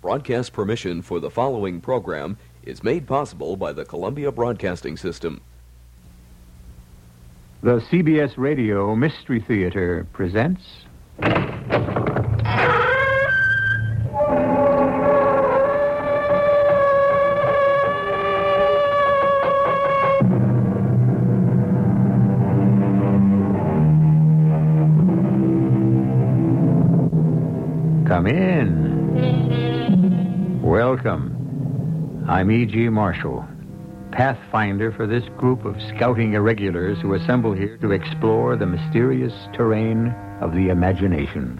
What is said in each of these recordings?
Broadcast permission for the following program is made possible by the Columbia Broadcasting System. The CBS Radio Mystery Theater presents... Come in. Welcome. I'm E.G. Marshall, pathfinder for this group of scouting irregulars who assemble here to explore the mysterious terrain of the imagination.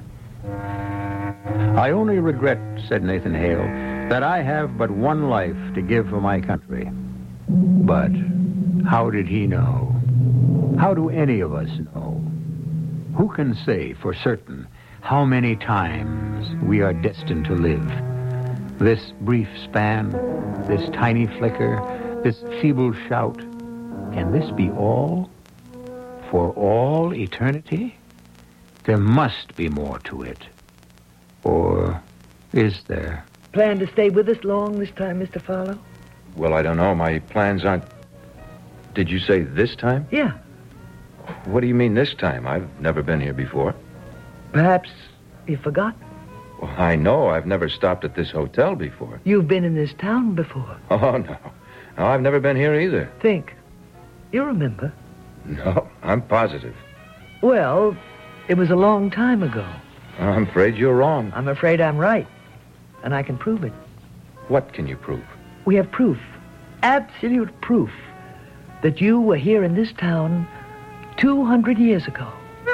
I only regret, said Nathan Hale, that I have but one life to give for my country. But how did he know? How do any of us know? Who can say for certain how many times we are destined to live? This brief span, this tiny flicker, this feeble shout, can this be all? For all eternity? There must be more to it. Or is there? Plan to stay with us long this time, Mr. Farlow? Well, I don't know. My plans aren't... Did you say this time? Yeah. What do you mean this time? I've never been here before. Perhaps you forgot. Well, I know. I've never stopped at this hotel before. You've been in this town before. Oh, no. No, I've never been here either. Think. You remember? No, I'm positive. Well, it was a long time ago. I'm afraid you're wrong. I'm afraid I'm right. And I can prove it. What can you prove? We have proof. Absolute proof that you were here in this town 200 years ago.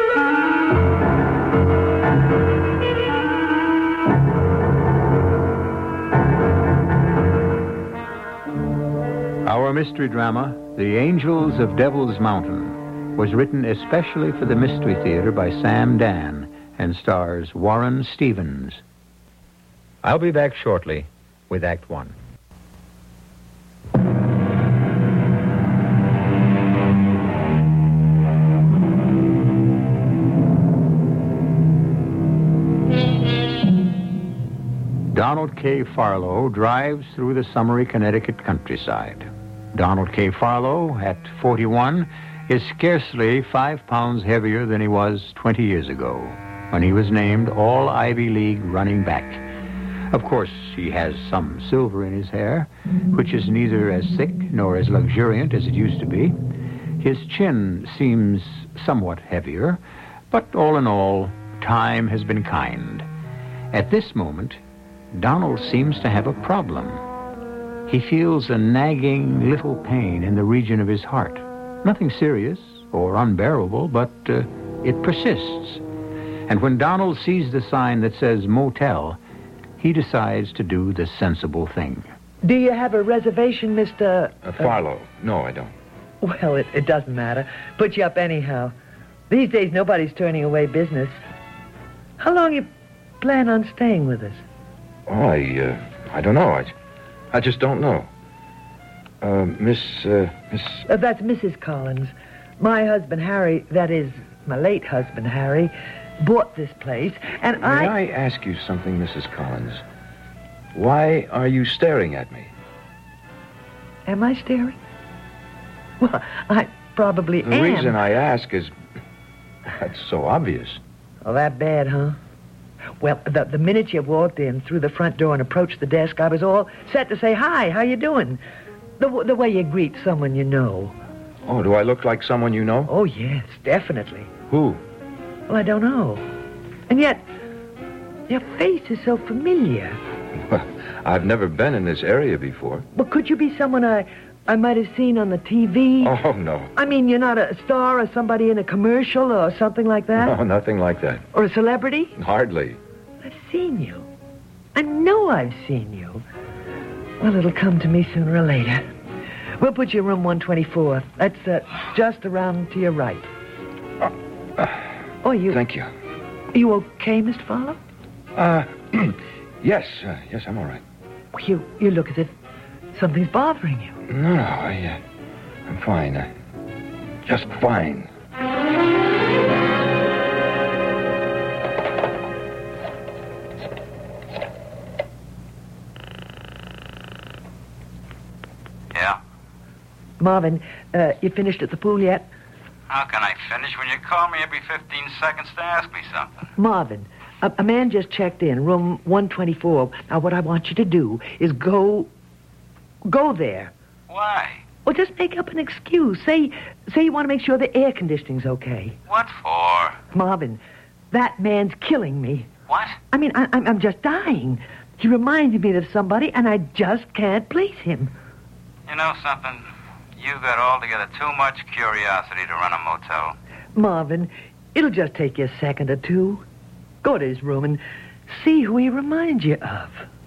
Our mystery drama, The Angels of Devil's Mountain, was written especially for the Mystery Theater by Sam Dan and stars Warren Stevens. I'll be back shortly with Act One. Donald K. Farlow drives through the summery Connecticut countryside. Donald K. Farlow, at 41, is scarcely 5 pounds heavier than he was 20 years ago, when he was named All-Ivy League running back. Of course, he has some silver in his hair, which is neither as thick nor as luxuriant as it used to be. His chin seems somewhat heavier, but all in all, time has been kind. At this moment, Donald seems to have a problem. He feels a nagging little pain in the region of his heart. Nothing serious or unbearable, but it persists. And when Donald sees the sign that says motel, he decides to do the sensible thing. Do you have a reservation, Mr... Farlow. No, I don't. Well, it doesn't matter. Put you up anyhow. These days, nobody's turning away business. How long you plan on staying with us? Oh, I don't know. I just don't know. Miss... That's Mrs. Collins. My husband, Harry, that is, my late husband, Harry, bought this place, and May I ask you something, Mrs. Collins? Why are you staring at me? Am I staring? Well, I probably am. The reason I ask is... That's so obvious. Oh, that bad, huh? Well, the minute you walked in through the front door and approached the desk, I was all set to say, hi, how you doing? The way you greet someone you know. Oh, do I look like someone you know? Oh, yes, definitely. Who? Well, I don't know. And yet, your face is so familiar. Well, I've never been in this area before. Well, could you be someone I might have seen on the TV? Oh, no. I mean, you're not a star or somebody in a commercial or something like that? No, nothing like that. Or a celebrity? Hardly. I've seen you. I know I've seen you. Well, it'll come to me sooner or later. We'll put you in room 124. That's just around to your right. Oh, you... Thank you. Are you okay, Mr. Farlow? Yes, I'm all right. You look as if something's bothering you. No, I'm fine. Just fine. Marvin, you finished at the pool yet? How can I finish when you call me every 15 seconds to ask me something? Marvin, a man just checked in, room 124. Now, what I want you to do is go there. Why? Well, just make up an excuse. Say you want to make sure the air conditioning's okay. What for? Marvin, that man's killing me. What? I mean, I'm just dying. He reminded me of somebody, and I just can't place him. You know something? You got altogether too much curiosity to run a motel. Marvin, it'll just take you a second or two. Go to his room and see who he reminds you of.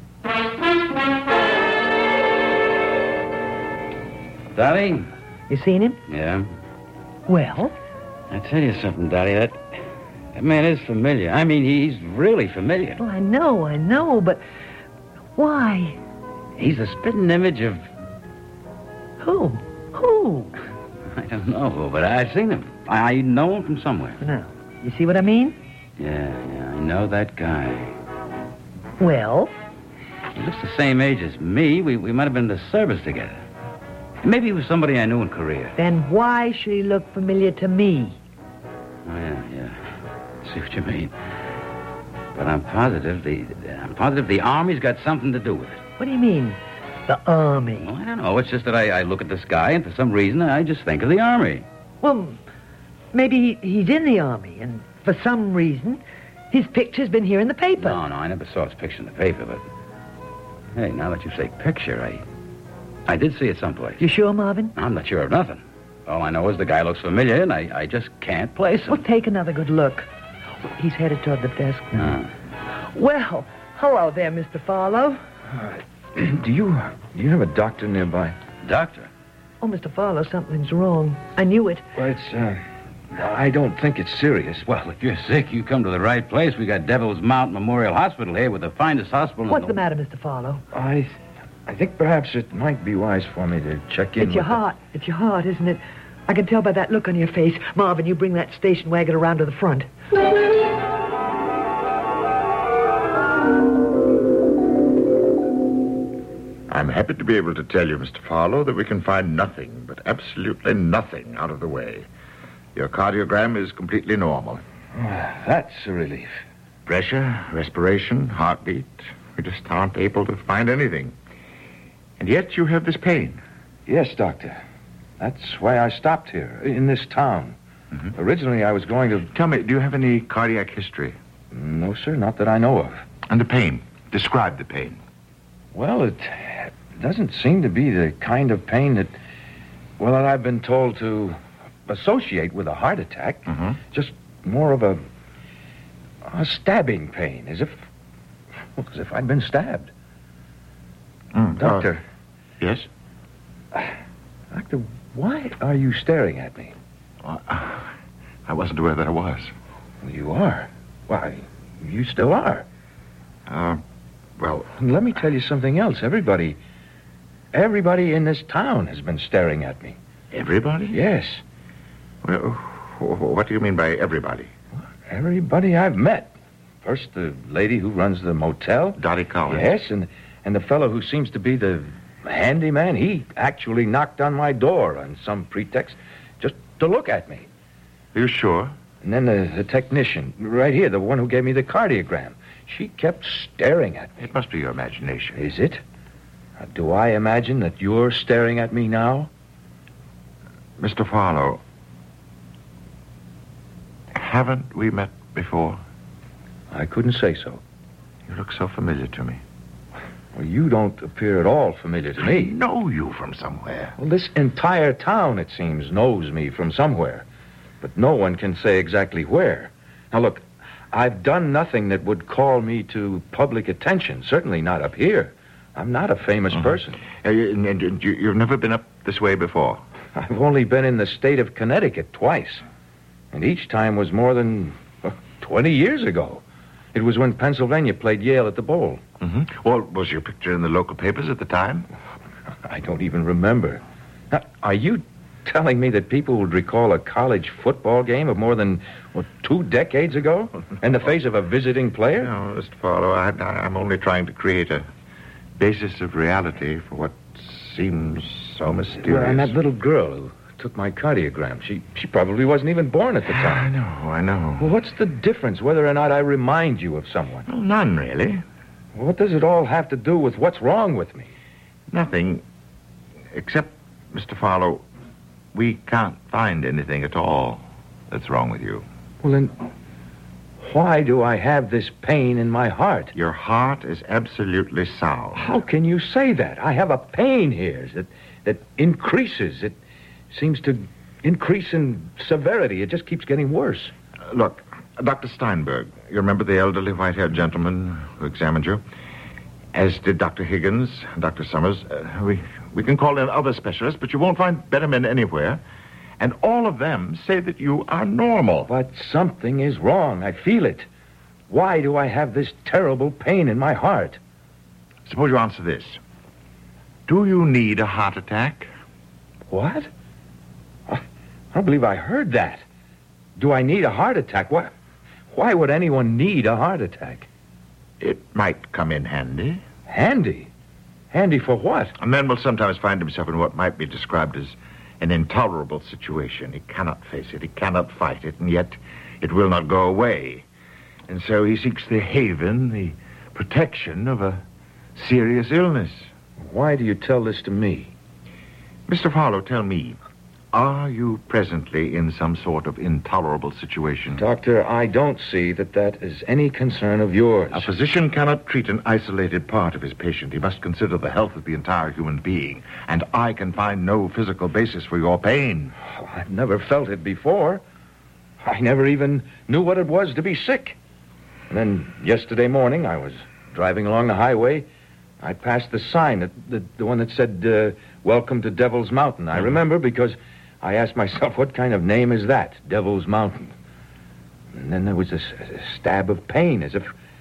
Daddy? You seen him? Yeah. Well? I tell you something, Daddy, that man is familiar. I mean, he's really familiar. Well, I know, but why? He's the spitting image of... Who? I don't know who, but I've seen him. I know him from somewhere. Now, you see what I mean? Yeah, I know that guy. Well? He looks the same age as me. We might have been in the service together. Maybe he was somebody I knew in Korea. Then why should he look familiar to me? Oh, yeah. I see what you mean. But I'm positive the Army's got something to do with it. What do you mean, the Army? Well, I don't know. It's just that I look at this guy, and for some reason, I just think of the Army. Well, maybe he's in the Army, and for some reason, his picture's been here in the paper. No, I never saw his picture in the paper, but... Hey, now that you say picture, I did see it someplace. You sure, Marvin? I'm not sure of nothing. All I know is the guy looks familiar, and I just can't place him. Well, take another good look. He's headed toward the desk now. Well, hello there, Mr. Farlow. Do you have a doctor nearby? Doctor? Oh, Mr. Farlow, something's wrong. I knew it. Well, I don't think it's serious. Well, if you're sick, you come to the right place. We got Devil's Mountain Memorial Hospital here with the finest hospital What's the matter, Mr. Farlow? I think perhaps it might be wise for me to check in It's your heart. It's your heart, isn't it? I can tell by that look on your face. Marvin, you bring that station wagon around to the front. I'm happy to be able to tell you, Mr. Farlow, that we can find nothing, but absolutely nothing out of the way. Your cardiogram is completely normal. That's a relief. Pressure, respiration, heartbeat. We just aren't able to find anything. And yet you have this pain. Yes, Doctor. That's why I stopped here, in this town. Mm-hmm. Originally, I was going to... Tell me, do you have any cardiac history? No, sir, not that I know of. And the pain? Describe the pain. Well, it doesn't seem to be the kind of pain that I've been told to associate with a heart attack. Mm-hmm. Just more of a stabbing pain, as if I'd been stabbed. Doctor. Yes? Doctor, why are you staring at me? I wasn't aware that I was. Well, you are. Why, you still are. Well, let me tell you something else. Everybody in this town has been staring at me. everybody? Yes. Well, what do you mean by everybody? Everybody I've met. First, the lady who runs the motel. Dottie Collins? Yes, and the fellow who seems to be the handyman. He actually knocked on my door on some pretext just to look at me. Are you sure? And then the technician, right here, the one who gave me the cardiogram. She kept staring at me. It must be your imagination. Is it? Do I imagine that you're staring at me now? Mr. Farlow, haven't we met before? I couldn't say so. You look so familiar to me. Well, you don't appear at all familiar to I me. know you from somewhere. Well, this entire town, it seems, knows me from somewhere. But no one can say exactly where. Now, look, I've done nothing that would call me to public attention. Certainly not up here. I'm not a famous person. And you've never been up this way before? I've only been in the state of Connecticut twice. And each time was more than 20 years ago. It was when Pennsylvania played Yale at the Bowl. Mm-hmm. Well, was your picture in the local papers at the time? I don't even remember. Now, are you telling me that people would recall a college football game of more than 2 decades ago in the face of a visiting player? No, Mr. Farlow, I'm only trying to create a basis of reality for what seems So mysterious. Well, and that little girl who took my cardiogram, she probably wasn't even born at the time. I know. Well, what's the difference whether or not I remind you of someone? Well, none, really. What does it all have to do with what's wrong with me? Nothing. Except, Mr. Farlow, we can't find anything at all that's wrong with you. Well, then, why do I have this pain in my heart? Your heart is absolutely sound. How can you say that? I have a pain here that increases. It seems to increase in severity. It just keeps getting worse. Look, Dr. Steinberg, you remember the elderly white-haired gentleman who examined you? As did Dr. Higgins, Dr. Summers. We can call in other specialists, but you won't find better men anywhere. And all of them say that you are normal. But something is wrong. I feel it. Why do I have this terrible pain in my heart? Suppose you answer this. Do you need a heart attack? What? I don't believe I heard that. Do I need a heart attack? Why would anyone need a heart attack? It might come in handy. Handy? Handy for what? A man will sometimes find himself in what might be described as an intolerable situation. He cannot face it. He cannot fight it, and yet it will not go away. And so he seeks the haven, the protection of a serious illness. Why do you tell this to me? Mr. Farlow, tell me, are you presently in some sort of intolerable situation? Doctor, I don't see that is any concern of yours. A physician cannot treat an isolated part of his patient. He must consider the health of the entire human being. And I can find no physical basis for your pain. Oh, I've never felt it before. I never even knew what it was to be sick. And then yesterday morning, I was driving along the highway. I passed the sign, the one that said, Welcome to Devil's Mountain. I remember because I asked myself, what kind of name is that, Devil's Mountain? And then there was a stab of pain, as if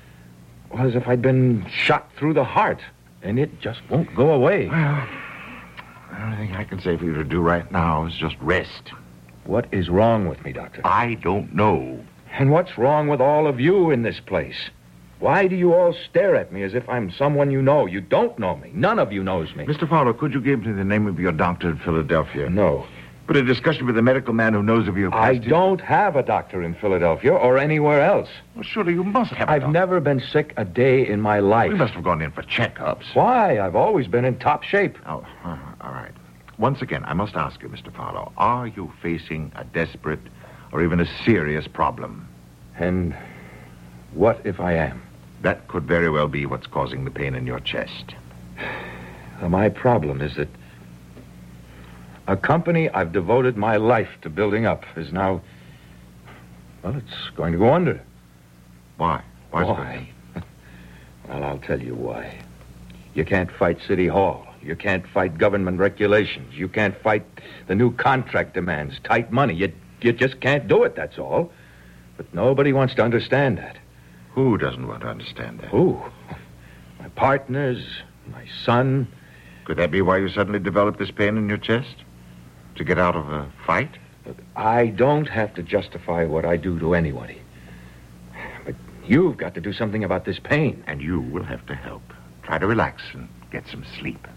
I'd been shot through the heart, and it just won't go away. Well, the only thing I can say for you to do right now is just rest. What is wrong with me, Doctor? I don't know. And what's wrong with all of you in this place? Why do you all stare at me as if I'm someone you know? You don't know me. None of you knows me. Mr. Farlow, could you give me the name of your doctor in Philadelphia? No. But a discussion with a medical man who knows of your I past... don't have a doctor in Philadelphia or anywhere else. Well, surely you must have a I've doctor. never been sick a day in my life. We must have gone in for checkups. Why? I've always been in top shape. Oh, all right. Once again, I must ask you, Mr. Farlow, are you facing a desperate or even a serious problem? And what if I am? That could very well be what's causing the pain in your chest. My problem is that a company I've devoted my life to building up is now... Well, it's going to go under. Why? Why? Well, I'll tell you why. You can't fight City Hall. You can't fight government regulations. You can't fight the new contract demands, tight money. You just can't do it, that's all. But nobody wants to understand that. Who doesn't want to understand that? Who? My partners, my son. Could that be why you suddenly developed this pain in your chest? To get out of a fight? Look, I don't have to justify what I do to anybody. But you've got to do something about this pain. And you will have to help. Try to relax and get some sleep.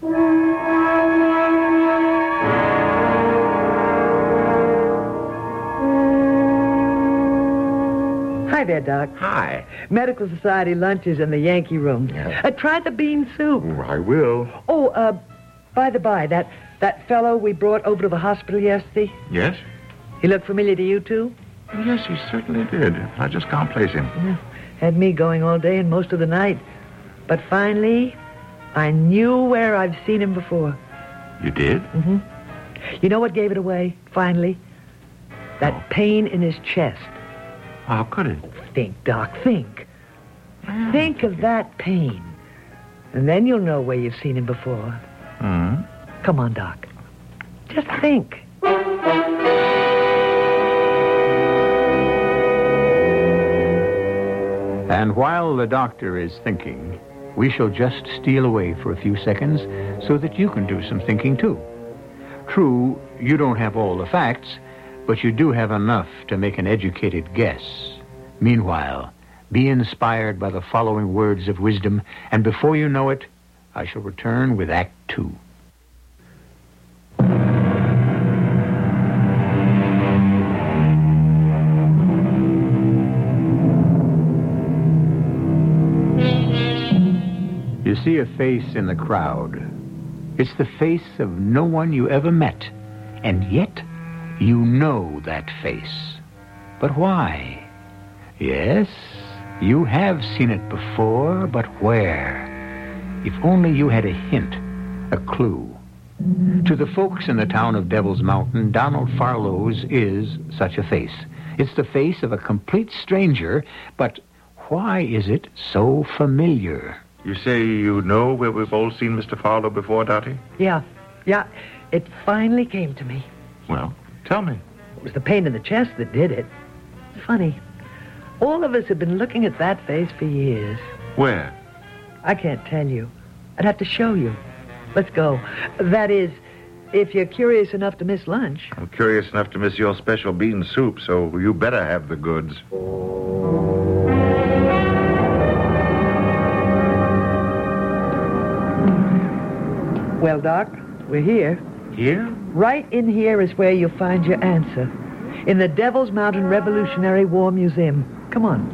Hi there, Doc. Hi. Medical Society lunch is in the Yankee room. Yeah. Try the bean soup. Oh, I will. Oh, by the by, that fellow we brought over to the hospital yesterday, Yes? he looked familiar to you, too? Yes, he certainly did. I just can't place him. Had me going all day and most of the night. But finally, I knew where I've seen him before. You did? Mm-hmm. You know what gave it away, finally? That pain in his chest. How could it? Think, Doc, think. Think of that pain. And then you'll know where you've seen him before. Hmm? Come on, Doc. Just think. And while the doctor is thinking, we shall just steal away for a few seconds so that you can do some thinking, too. True, you don't have all the facts, but you do have enough to make an educated guess. Meanwhile, be inspired by the following words of wisdom, and before you know it, I shall return with Act 2. see a face in the crowd. It's the face of no one you ever met, and yet you know that face. But why? Yes, you have seen it before, but where? If only you had a hint, a clue. To the folks in the town of Devil's Mountain, Donald Farlow's is such a face. It's the face of a complete stranger, but why is it so familiar? You say you know where we've all seen Mr. Farlow before, Dottie? Yeah. It finally came to me. Well, tell me. It was the pain in the chest that did it. Funny. All of us have been looking at that face for years. Where? I can't tell you. I'd have to show you. Let's go. That is, if you're curious enough to miss lunch. I'm curious enough to miss your special bean soup, so you better have the goods. Well, Doc, we're here. Here? Right in here is where you'll find your answer. In the Devil's Mountain Revolutionary War Museum. Come on.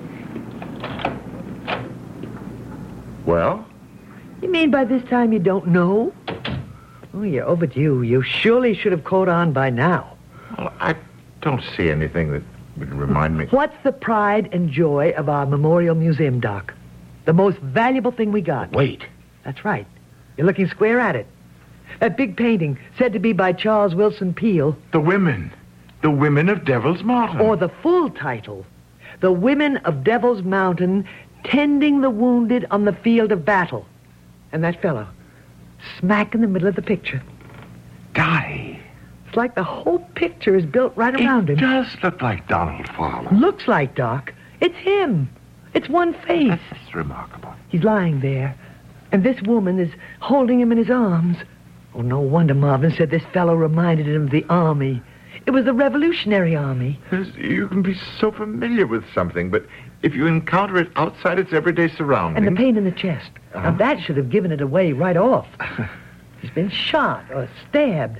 Well? You mean by this time you don't know? Oh, you're overdue. You surely should have caught on by now. Well, I don't see anything that would remind me. What's the pride and joy of our Memorial Museum, Doc? The most valuable thing we got. Wait. That's right. You're looking square at it. That big painting, said to be by Charles Wilson Peale. The women. The women of Devil's Mountain. Or the full title. The Women of Devil's Mountain Tending the Wounded on the Field of Battle. And that fellow, smack in the middle of the picture. Dottie. It's like the whole picture is built right around him. It does look like Donald Farlow. Looks like, Doc. It's him. It's one face. That's remarkable. He's lying there, and this woman is holding him in his arms. Oh, no wonder Marvin said this fellow reminded him of the army. It was the Revolutionary Army. You can be so familiar with something, but if you encounter it outside its everyday surroundings... And the pain in the chest. Now, that should have given it away right off. He's been shot or stabbed.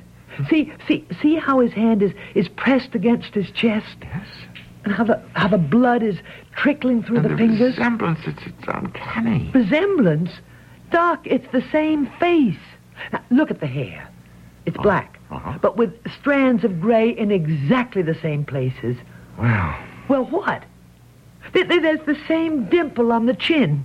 See how his hand is pressed against his chest? Yes. And how the blood is trickling through the fingers? Resemblance, it's uncanny. Resemblance? Doc, it's the same face. Now, look at the hair. It's black, but with strands of gray in exactly the same places. Well, what? There's the same dimple on the chin.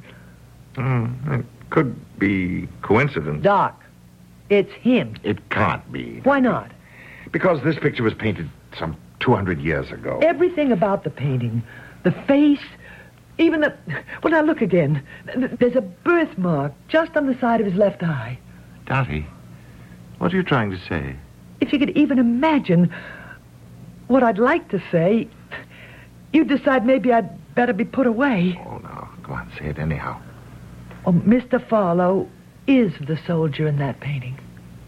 It could be coincidence. Doc, it's him. It can't be. Why not? Because this picture was painted some 200 years ago. Everything about the painting, the face, even the... Well, now look again. There's a birthmark just on the side of his left eye. Dottie, what are you trying to say? If you could even imagine what I'd like to say, you'd decide maybe I'd better be put away. Oh, no. Go on, say it anyhow. Oh, Mr. Farlow is the soldier in that painting.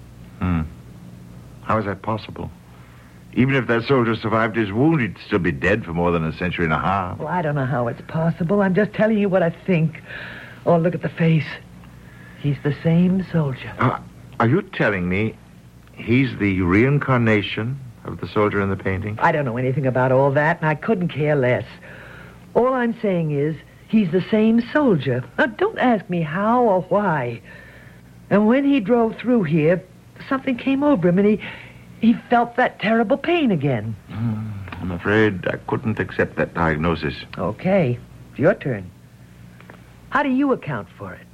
How is that possible? Even if that soldier survived his wound, he'd still be dead for more than a century and a half. Well, I don't know how it's possible. I'm just telling you what I think. Oh, look at the face. He's the same soldier. Are you telling me he's the reincarnation of the soldier in the painting? I don't know anything about all that, and I couldn't care less. All I'm saying is he's the same soldier. Now, don't ask me how or why. And when he drove through here, something came over him, and he felt that terrible pain again. I'm afraid I couldn't accept that diagnosis. Okay, it's your turn. How do you account for it?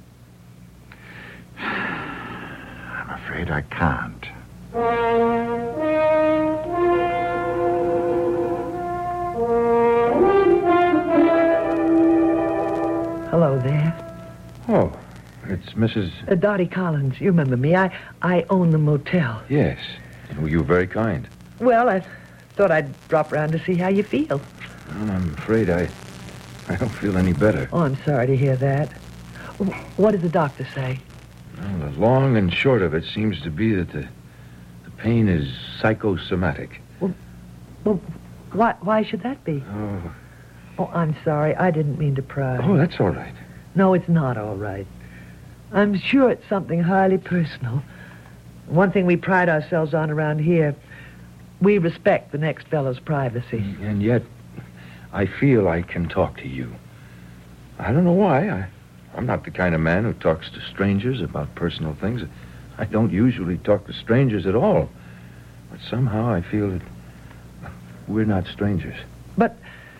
I'm afraid I can't. Hello there. Oh, it's Mrs... Dottie Collins. You remember me. I own the motel. Yes. Well, you were very kind. Well, I thought I'd drop around to see how you feel. Well, I'm afraid I don't feel any better. Oh, I'm sorry to hear that. What did the doctor say? Well, the long and short of it seems to be that the pain is psychosomatic. Well, why should that be? Oh, I'm sorry. I didn't mean to pry. Oh, that's all right. No, it's not all right. I'm sure it's something highly personal. One thing we pride ourselves on around here, we respect the next fellow's privacy. And yet, I feel I can talk to you. I don't know why. I'm not the kind of man who talks to strangers about personal things. I don't usually talk to strangers at all. But somehow I feel that we're not strangers. But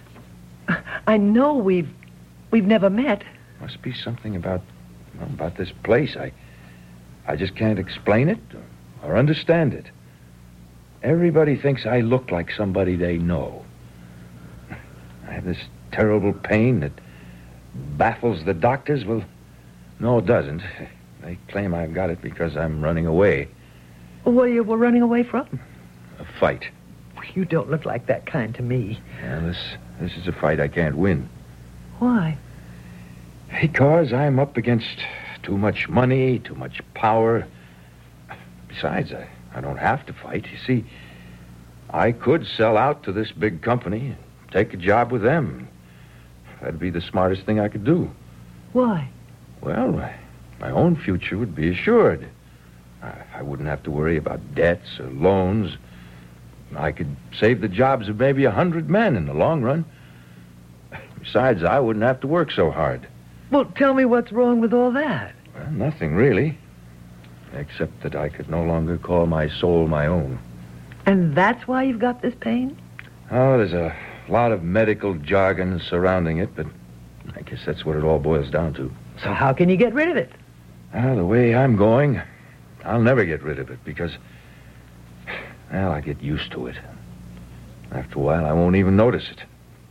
I know we've never met. Must be something about this place. I just can't explain it or understand it. Everybody thinks I look like somebody they know. I have this terrible pain that baffles the doctors. Well, no, it doesn't. They claim I've got it because I'm running away. What you were running away from? A fight. You don't look like that kind to me. Yeah, this is a fight I can't win. Why? Because I'm up against too much money, too much power. Besides, I don't have to fight. You see, I could sell out to this big company and take a job with them. That'd be the smartest thing I could do. Why? Well, my own future would be assured. I wouldn't have to worry about debts or loans. I could save the jobs of maybe 100 men in the long run. Besides, I wouldn't have to work so hard. Well, tell me what's wrong with all that. Well, nothing really. Except that I could no longer call my soul my own. And that's why you've got this pain? Oh, there's a lot of medical jargon surrounding it, but I guess that's what it all boils down to. So how can you get rid of it? The way I'm going, I'll never get rid of it because, well, I get used to it. After a while, I won't even notice it.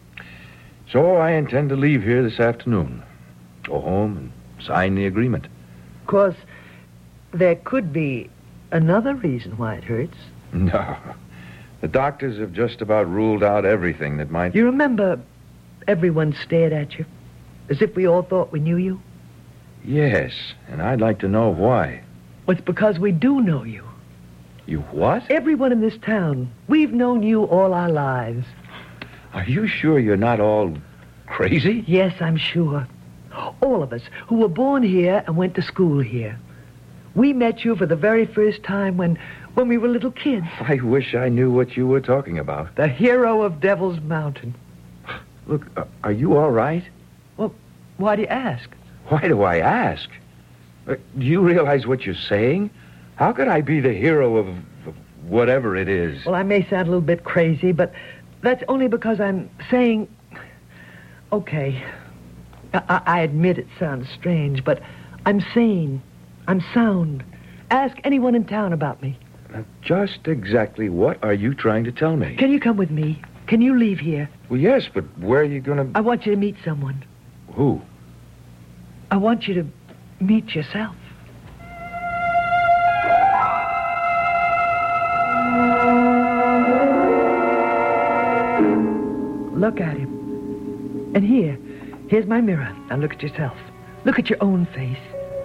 So I intend to leave here this afternoon. Go home and sign the agreement. Of course, there could be another reason why it hurts. No. The doctors have just about ruled out everything that might... You remember everyone stared at you? As if we all thought we knew you? Yes, and I'd like to know why. Well, it's because we do know you. You what? Everyone in this town. We've known you all our lives. Are you sure you're not all crazy? Yes, I'm sure. All of us who were born here and went to school here. We met you for the very first time when we were little kids. I wish I knew what you were talking about. The hero of Devil's Mountain. Look, are you all right? Well, why do you ask? Why do I ask? Do you realize what you're saying? How could I be the hero of whatever it is? Well, I may sound a little bit crazy, but that's only because I'm saying... Okay, I admit it sounds strange, but I'm sane. I'm sound. Ask anyone in town about me. Now, just exactly what are you trying to tell me? Can you come with me? Can you leave here? Well, yes, but where are you going to... I want you to meet someone. Who? I want you to meet yourself. Look at him. And here's my mirror. Now look at yourself. Look at your own face.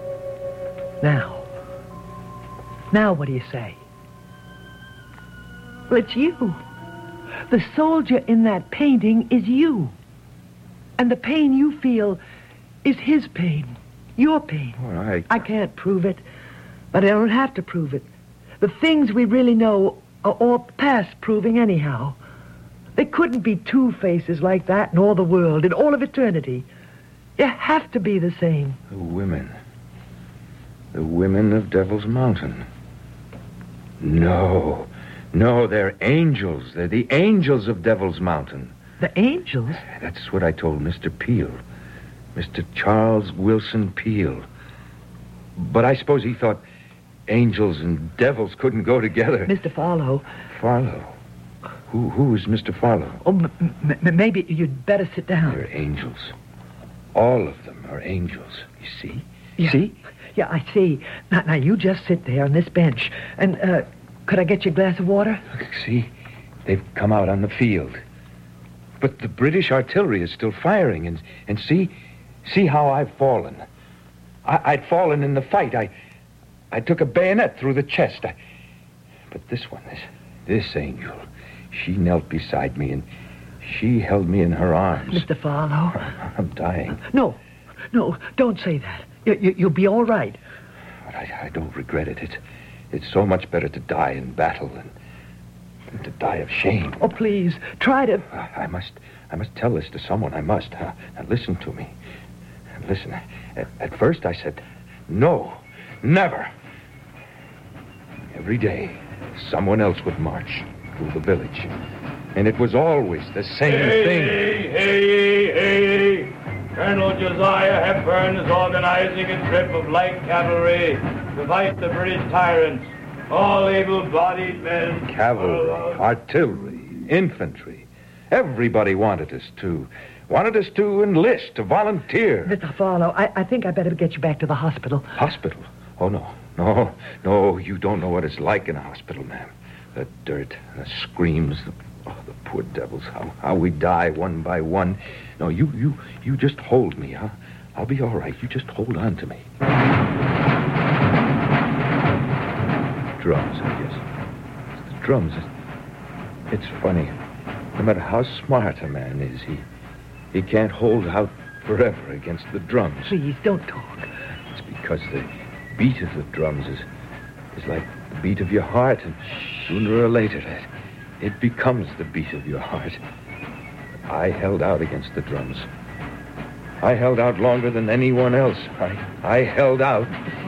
Now what do you say? Well, it's you. The soldier in that painting is you. And the pain you feel is his pain. Your pain. Well, I can't prove it, but I don't have to prove it. The things we really know are all past proving anyhow. There couldn't be two faces like that in all the world, in all of eternity. You have to be the same. The women. The women of Devil's Mountain. No, they're angels. They're the angels of Devil's Mountain. The angels? That's what I told Mr. Peel. Mr. Charles Wilson Peel. But I suppose he thought angels and devils couldn't go together. Mr. Farlow. Farlow? Who is Mr. Farlow? Oh, maybe you'd better sit down. They're angels. All of them are angels. You see? Yeah. See? Yeah, I see. Now, you just sit there on this bench. And, could I get you a glass of water? Look, see? They've come out on the field. But the British artillery is still firing. And see how I've fallen. I'd fallen in the fight. I took a bayonet through the chest. But this one, this angel, she knelt beside me and she held me in her arms. Mr. Farlow. I'm dying. No, don't say that. You'll be all right. But I don't regret it. It's so much better to die in battle than to die of shame. Oh, please, try to... I must tell this to someone. I must. Now, listen to me. Listen, at first I said, no, never. Every day, someone else would march through the village. And it was always the same thing. Hey. Colonel Josiah Hepburn is organizing a trip of light cavalry to fight the British tyrants. All able-bodied men. Cavalry, artillery, infantry. Everybody wanted us to enlist, to volunteer. Mr. Farlow, I think I better get you back to the hospital. Hospital? Oh, no, you don't know what it's like in a hospital, ma'am. The dirt, the screams, the poor devils, how we die one by one. No, you just hold me, huh? I'll be all right. You just hold on to me. Drums, I guess. It's the drums. It's funny. No matter how smart a man is, he can't hold out forever against the drums. Please, don't talk. It's because the beat of the drums is like the beat of your heart, and sooner or later it becomes the beat of your heart. I held out against the drums. I held out longer than anyone else. I held out.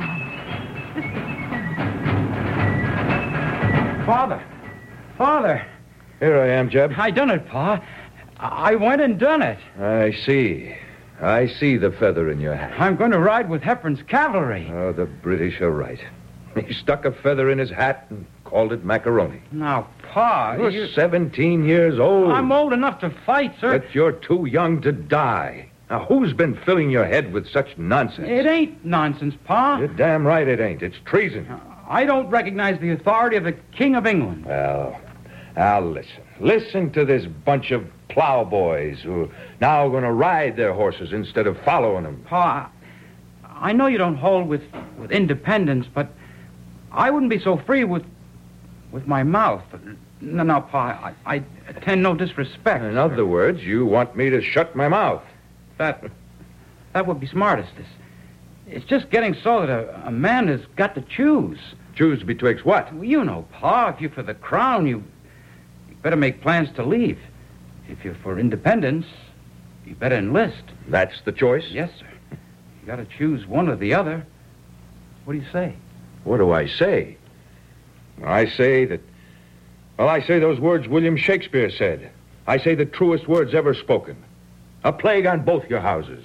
Father. Here I am, Jeb. I done it, Pa. I went and done it. I see the feather in your hat. I'm going to ride with Hepburn's cavalry. Oh, the British are right. He stuck a feather in his hat and called it macaroni. Now, Pa, You're 17 years old. I'm old enough to fight, sir. But you're too young to die. Now, who's been filling your head with such nonsense? It ain't nonsense, Pa. You're damn right it ain't. It's treason. I don't recognize the authority of the King of England. Well, now listen. Listen to this bunch of plowboys who are now going to ride their horses instead of following them. Pa, I know you don't hold with independence, but I wouldn't be so free with my mouth. No, Pa, I intend no disrespect. In other words, you want me to shut my mouth. That would be smartest. It's just getting so that a man has got to choose. Choose betwixt what? Well, you know, Pa, if you're for the crown, you better make plans to leave. If you're for independence, you better enlist. That's the choice? Yes, sir. You got to choose one or the other. What do you say? What do I say? I say those words William Shakespeare said. I say the truest words ever spoken. A plague on both your houses.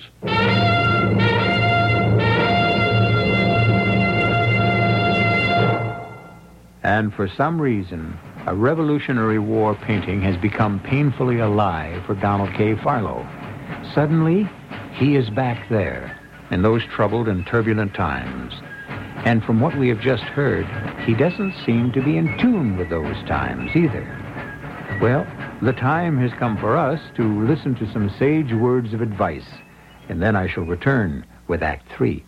And for some reason, a Revolutionary War painting has become painfully alive for Donald K. Farlow. Suddenly, he is back there in those troubled and turbulent times. And from what we have just heard, he doesn't seem to be in tune with those times either. Well, the time has come for us to listen to some sage words of advice, and then I shall return with Act 3.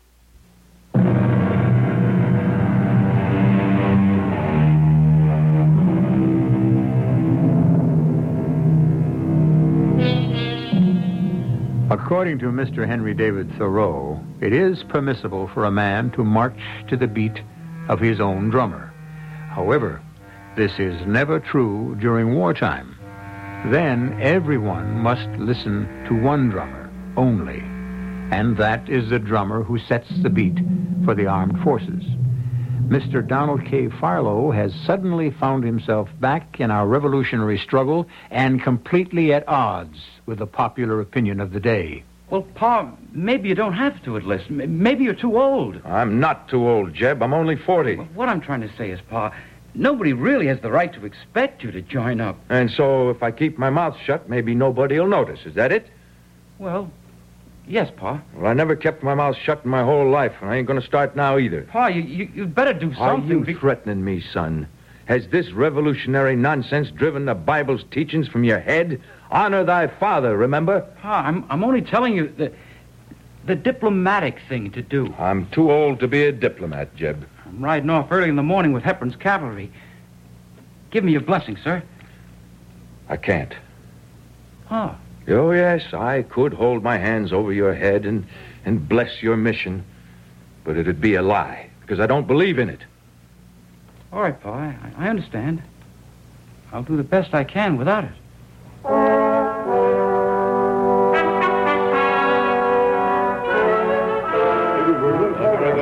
According to Mr. Henry David Thoreau, it is permissible for a man to march to the beat of his own drummer. However, this is never true during wartime. Then everyone must listen to one drummer only, and that is the drummer who sets the beat for the armed forces. Mr. Donald K. Farlow has suddenly found himself back in our revolutionary struggle and completely at odds with the popular opinion of the day. Well, Pa, maybe you don't have to enlist. Maybe you're too old. I'm not too old, Jeb. I'm only 40. What I'm trying to say is, Pa, nobody really has the right to expect you to join up. And so if I keep my mouth shut, maybe nobody will notice. Is that it? Well, yes, Pa. Well, I never kept my mouth shut in my whole life, and I ain't going to start now either. Pa, you'd better do something. Are you threatening me, son? Has this revolutionary nonsense driven the Bible's teachings from your head? Honor thy father, remember? Pa, I'm only telling you the diplomatic thing to do. I'm too old to be a diplomat, Jeb. I'm riding off early in the morning with Hepburn's cavalry. Give me your blessing, sir. I can't. Pa. Oh, yes, I could hold my hands over your head and bless your mission, but it'd be a lie, because I don't believe in it. All right, Pa, I understand. I'll do the best I can without it.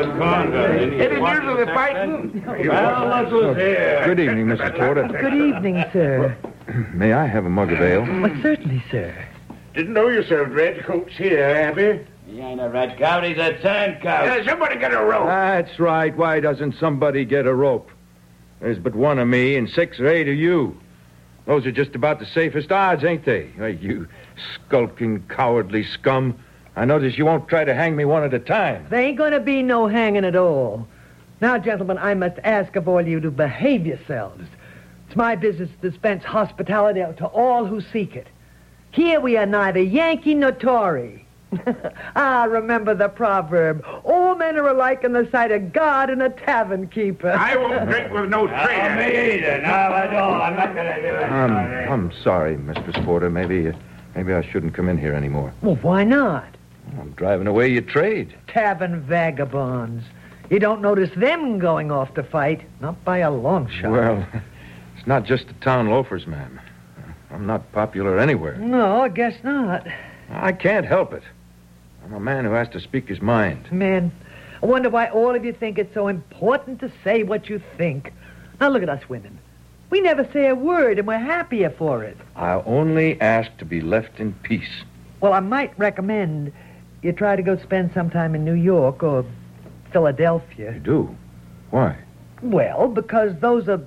with Conville. Any news of the fighting? Well, look who's here. Good evening, Mrs. Porter. Good evening, sir. May I have a mug of ale? Well, certainly, sir. Didn't know you served red coats here, Abby. He ain't a red coat, he's a turncoat. Somebody get a rope. That's right. Why doesn't somebody get a rope? There's but one of me and 6 or 8 of you. Those are just about the safest odds, ain't they? Hey, you skulking, cowardly scum. I notice you won't try to hang me one at a time. There ain't going to be no hanging at all. Now, gentlemen, I must ask of all you to behave yourselves. It's my business to dispense hospitality to all who seek it. Here we are neither Yankee nor Tory. Remember the proverb, all men are alike in the sight of God and a tavern keeper. I won't drink with no traitor. Me either. No, I don't. I'm not going to do it. I'm sorry, Mistress Porter. Maybe I shouldn't come in here anymore. Well, why not? I'm driving away your trade. Tavern vagabonds. You don't notice them going off to fight, not by a long shot. Well, it's not just the town loafers, ma'am. I'm not popular anywhere. No, I guess not. I can't help it. I'm a man who has to speak his mind. Man, I wonder why all of you think it's so important to say what you think. Now look at us women. We never say a word, and we're happier for it. I only ask to be left in peace. Well, I might recommend you try to go spend some time in New York or Philadelphia. You do? Why? Well, because those are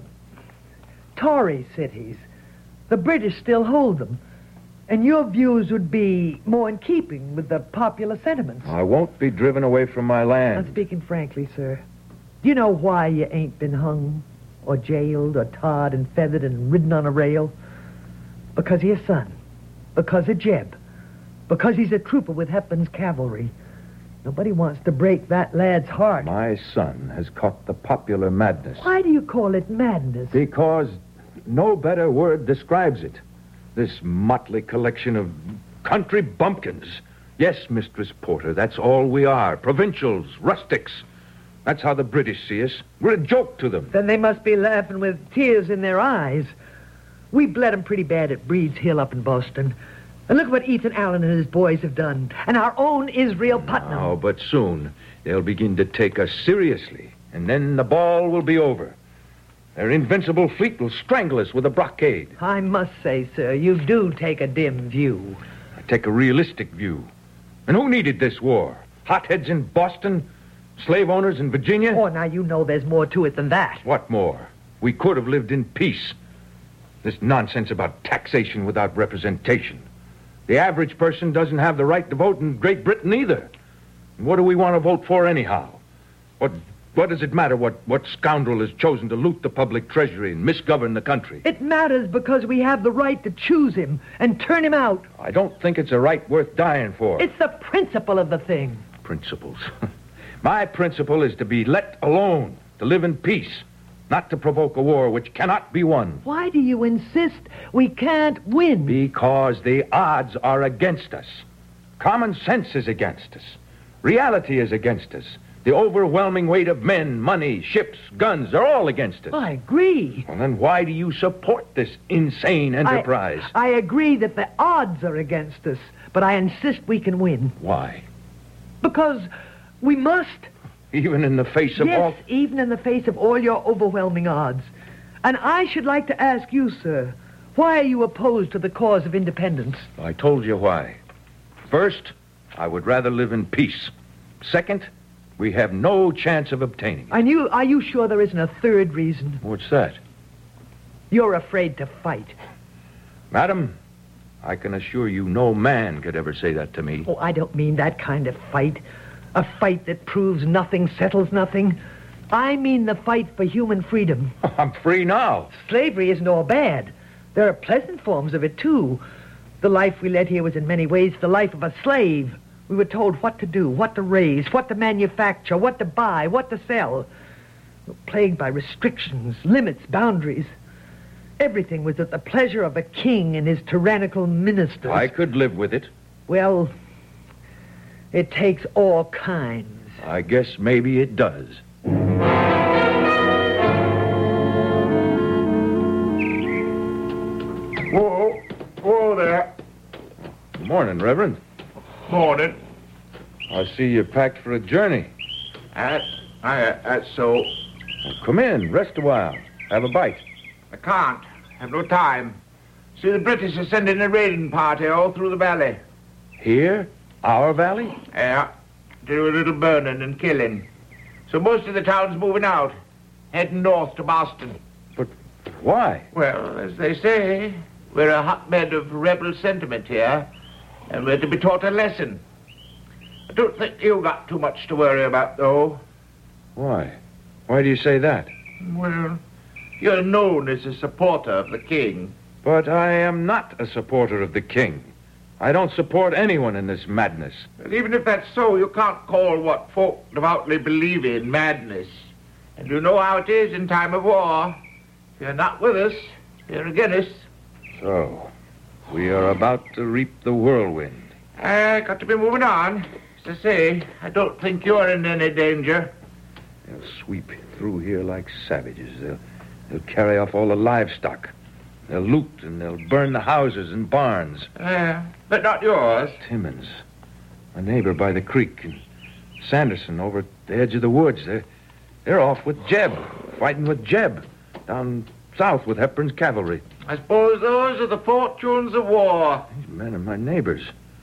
Tory cities. The British still hold them. And your views would be more in keeping with the popular sentiments. I won't be driven away from my Now, land. speaking frankly, sir, do you know why you ain't been hung or jailed or tarred and feathered and ridden on a rail? Because of your son. Because of Jeb. Because he's a trooper with Hepburn's cavalry. Nobody wants to break that lad's heart. My son has caught the popular madness. Why do you call it madness? Because no better word describes it. This motley collection of country bumpkins. Yes, Mistress Porter, that's all we are. Provincials, rustics. That's how the British see us. We're a joke to them. Then they must be laughing with tears in their eyes. We bled them pretty bad at Breed's Hill up in Boston. And look what Ethan Allen and his boys have done. And our own Israel Putnam. Oh, but soon they'll begin to take us seriously. And then the ball will be over. Their invincible fleet will strangle us with a blockade. I must say, sir, you do take a dim view. I take a realistic view. And who needed this war? Hotheads in Boston? Slave owners in Virginia? Oh, now you know there's more to it than that. What more? We could have lived in peace. This nonsense about taxation without representation. The average person doesn't have the right to vote in Great Britain either. And what do we want to vote for anyhow? What does it matter what scoundrel has chosen to loot the public treasury and misgovern the country? It matters because we have the right to choose him and turn him out. I don't think it's a right worth dying for. It's the principle of the thing. Principles. My principle is to be let alone, to live in peace, not to provoke a war which cannot be won. Why do you insist we can't win? Because the odds are against us. Common sense is against us. Reality is against us. The overwhelming weight of men, money, ships, guns are all against us. I agree. Well, then why do you support this insane enterprise? I agree that the odds are against us, but I insist we can win. Why? Because we must. Even in the face of all... Yes, even in the face of all your overwhelming odds. And I should like to ask you, sir, why are you opposed to the cause of independence? I told you why. First, I would rather live in peace. Second, we have no chance of obtaining it. Are you sure there isn't a third reason? What's that? You're afraid to fight. Madam, I can assure you no man could ever say that to me. Oh, I don't mean that kind of fight. A fight that proves nothing, settles nothing. I mean the fight for human freedom. I'm free now. Slavery isn't all bad. There are pleasant forms of it, too. The life we led here was in many ways the life of a slave. We were told what to do, what to raise, what to manufacture, what to buy, what to sell. We were plagued by restrictions, limits, boundaries. Everything was at the pleasure of a king and his tyrannical ministers. I could live with it. Well, it takes all kinds. I guess maybe it does. Whoa there. Good morning, Reverend. Morning. I see you're packed for a journey. That's so. Come in, rest a while. Have a bite. I can't. Have no time. See, the British are sending a raiding party all through the valley. Here? Our valley? Yeah. To do a little burning and killing. So most of the town's moving out, heading north to Boston. But why? Well, as they say, we're a hotbed of rebel sentiment here, and we're to be taught a lesson. I don't think you got too much to worry about, though. Why? Why do you say that? Well, you're known as a supporter of the king. But I am not a supporter of the king. I don't support anyone in this madness. But even if that's so, you can't call what folk devoutly believe in madness. And you know how it is in time of war. If you're not with us, you're against us. So, we are about to reap the whirlwind. I got to be moving on. As I say, I don't think you're in any danger. They'll sweep through here like savages. They'll carry off all the livestock. They'll loot and they'll burn the houses and barns. But not yours. Timmons, my neighbor by the creek, and Sanderson over at the edge of the woods. They're off with Jeb, fighting with Jeb, down south with Hepburn's cavalry. I suppose those are the fortunes of war. These men are my neighbors.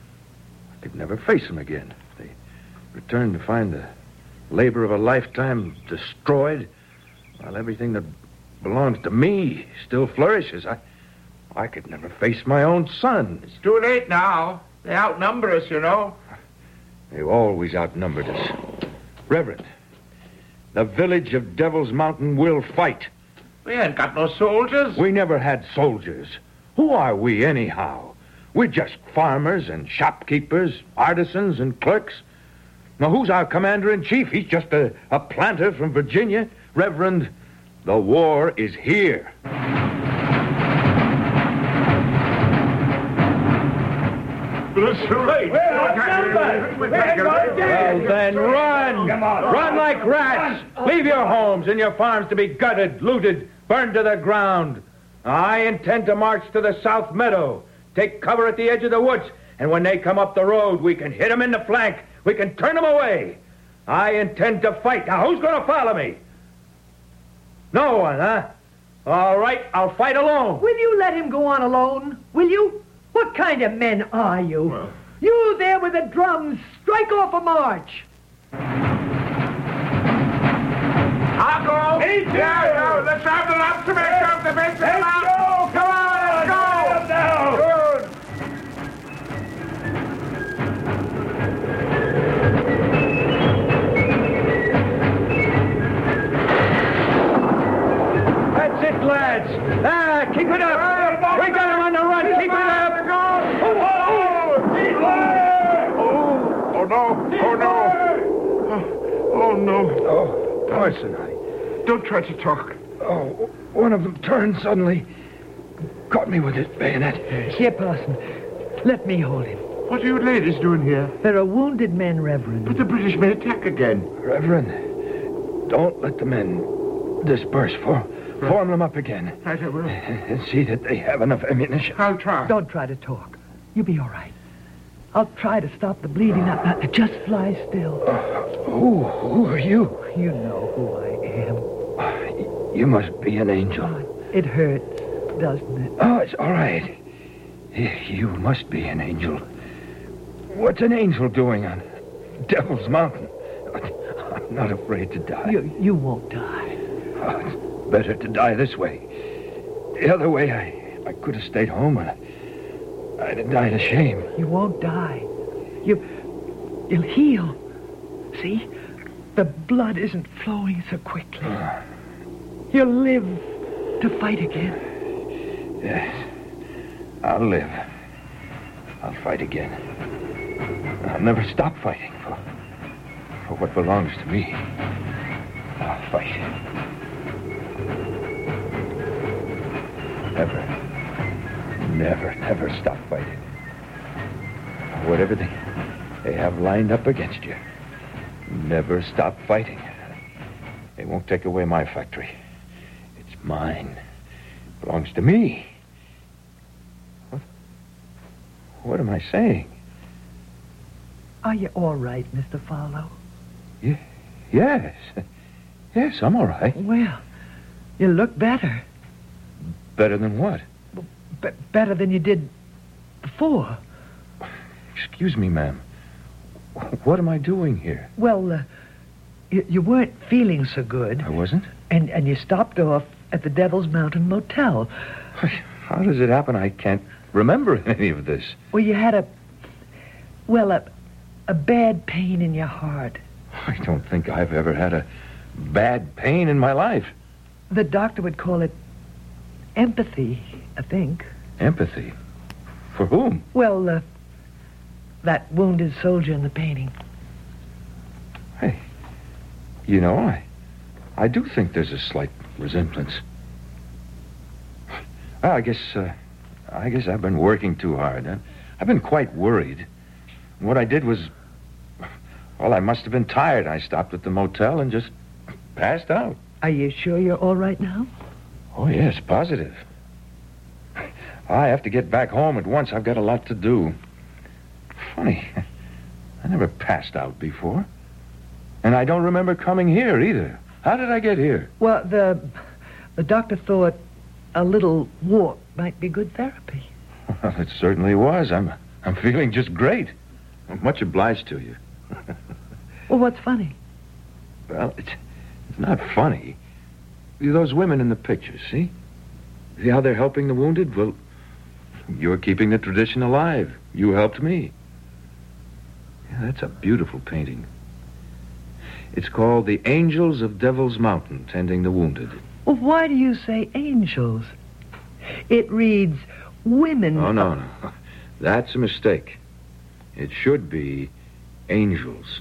I could never face them again. They return to find the labor of a lifetime destroyed, while everything that belongs to me still flourishes. I could never face my own son. It's too late now. They outnumber us, you know. They've always outnumbered us. Reverend, the village of Devil's Mountain will fight. We ain't got no soldiers. We never had soldiers. Who are we, anyhow? We're just farmers and shopkeepers, artisans and clerks. Now, who's our commander-in-chief? He's just a planter from Virginia. Reverend, the war is here. That's right. Well, then run! Run like rats! Leave your homes and your farms to be gutted, looted, burned to the ground. I intend to march to the South Meadow, take cover at the edge of the woods, and when they come up the road, we can hit them in the flank. We can turn them away. I intend to fight. Now, who's going to follow me? No one, huh? All right, I'll fight alone. Will you let him go on alone? Will you? What kind of men are you? Well. You there with the drums. Strike off a march. I'll go. Me too. Yeah, no, let's have the lot to make up the big Let's go. Come on, let's go. Now. Good. That's it, lads. Keep it up. We got him on the run. Keep it up. Oh, no. Oh, no. Oh, no. Oh, Parson, Don't try to talk. Oh, one of them turned suddenly. Caught me with his bayonet. Here, Parson. Let me hold him. What are you ladies doing here? There are wounded men, Reverend. But the British may attack again. Reverend, don't let the men disperse. Form them up again. Right, I will. And see that they have enough ammunition. I'll try. Don't try to talk. You'll be all right. I'll try to stop the bleeding. Now, just lie still. Who are you? You know who I am. You must be an angel. It hurts, doesn't it? Oh, it's all right. You must be an angel. What's an angel doing on Devil's Mountain? I'm not afraid to die. You won't die. Oh, it's better to die this way. The other way, I could have stayed home and I'd have died of shame. You won't die. You'll heal. See? The blood isn't flowing so quickly. You'll live to fight again. Yes. I'll live. I'll fight again. I'll never stop fighting for what belongs to me. I'll fight. Never stop fighting. Whatever they have lined up against you, never stop fighting. They won't take away my factory. It's mine. It belongs to me. What am I saying? Are you all right, Mr. Farlow? Yes. Yes, I'm all right. Well, you look better. Better than what? Better than you did before. Excuse me, ma'am. What am I doing here? Well, you weren't feeling so good. I wasn't? And you stopped off at the Devil's Mountain Motel. How does it happen I can't remember any of this? Well, you had a bad pain in your heart. I don't think I've ever had a bad pain in my life. The doctor would call it empathy, I think. Empathy? For whom? Well, that wounded soldier in the painting. Hey, you know, I do think there's a slight resemblance. Well, I guess I've been working too hard. I've been quite worried. What I did was, well, I must have been tired. I stopped at the motel and just passed out. Are you sure you're all right now? Oh, yes, positive. I have to get back home at once. I've got a lot to do. Funny. I never passed out before. And I don't remember coming here either. How did I get here? Well, the doctor thought a little walk might be good therapy. Well, it certainly was. I'm feeling just great. I'm much obliged to you. Well, what's funny? Well, it's not funny. Those women in the pictures, see? See how they're helping the wounded? Well, you're keeping the tradition alive. You helped me. Yeah, that's a beautiful painting. It's called The Angels of Devil's Mountain, Tending the Wounded. Well, why do you say angels? It reads women... Oh, no. That's a mistake. It should be angels.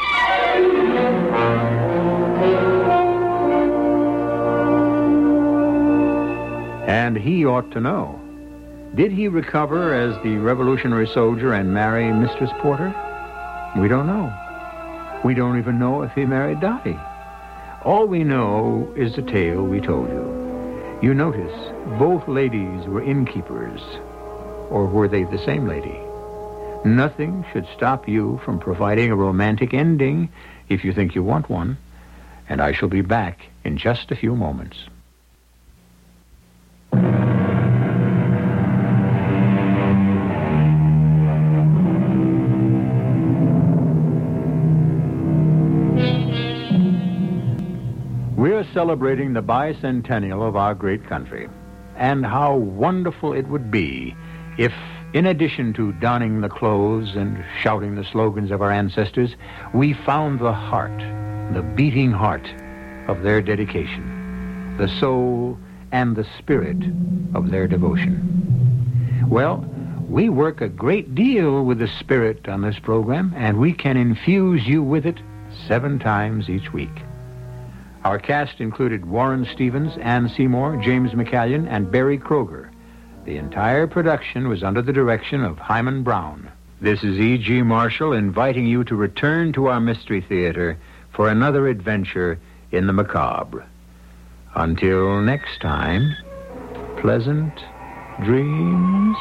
And he ought to know. Did he recover as the Revolutionary soldier and marry Mistress Porter? We don't know. We don't even know if he married Dottie. All we know is the tale we told you. You notice both ladies were innkeepers. Or were they the same lady? Nothing should stop you from providing a romantic ending if you think you want one. And I shall be back in just a few moments. We're celebrating the bicentennial of our great country. And how wonderful it would be if, in addition to donning the clothes and shouting the slogans of our ancestors, we found the heart, the beating heart of their dedication, the soul and the spirit of their devotion. Well, we work a great deal with the spirit on this program, and we can infuse you with it 7 times each week. Our cast included Warren Stevens, Ann Seymour, James McCallion, and Barry Kroger. The entire production was under the direction of Hyman Brown. This is E.G. Marshall inviting you to return to our Mystery Theater for another adventure in the macabre. Until next time, pleasant dreams.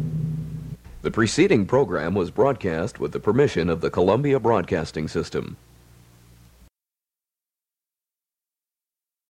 The preceding program was broadcast with the permission of the Columbia Broadcasting System.